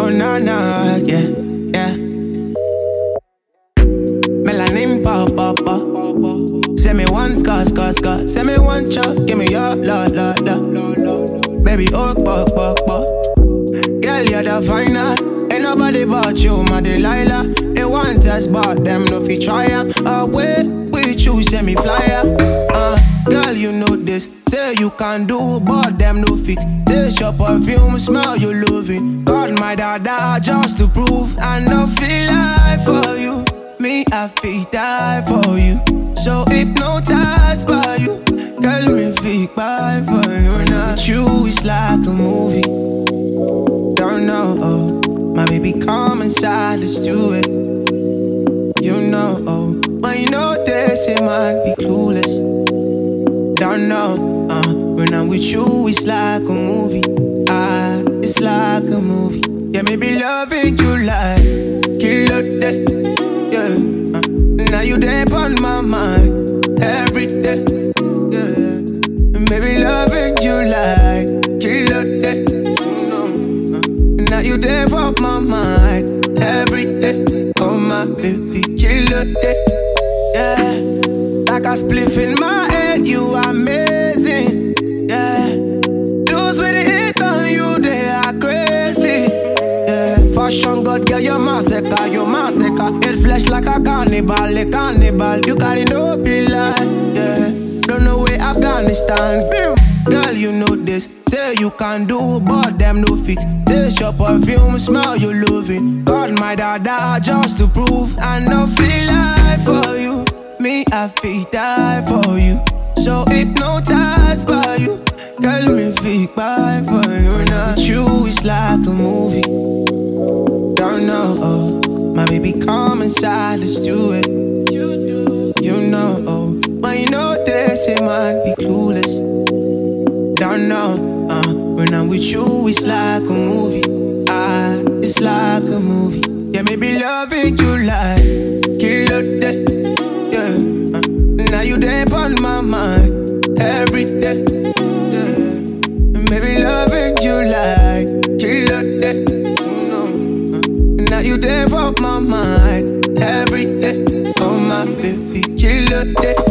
Oh, nah, yeah, yeah. Melanin pop, pop, pop. Send me one scar. Send me one shot, give me your lord. Baby, oh, buck. Girl, you're the final. Ain't nobody but you, my Delilah. They want us, but them no fi try up. Away with you, send me flyer. Girl, you know this. Say you can do, but them no fit. Taste your perfume, smell you loving. God, my dada, just to prove I no feel like for you. Me, I feel die for you. So hypnotized by you. Girl, me feel bad for you. Not you, it's like a movie. Don't know, my baby, come inside, let's do it. You know, but you know they say man be clueless. Don't know, when I'm with you, it's like a movie. It's like a movie. Yeah, maybe loving you like killer day. Yeah, now you there on my mind every day. Yeah, maybe loving you like killer day. Now you there on my mind every day. Oh my baby, killer day. Yeah, like a spliff in my head, you amazing. Yeah, those with the hit on you, they are crazy. Yeah, fashion god, girl, you're massacre. Head flesh like a cannibal. You carry no pillar. Yeah, don't know where Afghanistan. Girl, you know this. Say you can do, but them no fit. Taste your perfume, smell you loving. God, my dada, just to prove I no feel like for you. Me, I feel die for you. So hypnotized by you. Girl, me feel bad for you. Not you, it's like a movie. Don't know, my baby, come inside, let's do it. You know, but you know they say man be clueless. Don't know, when I'm with you, it's like a movie. It's like a movie. Yeah, maybe loving you like killer day. Yeah, now you there on my mind every day. Yeah, maybe loving you like killer day. Now you there on my mind every day. Oh my baby, killer day.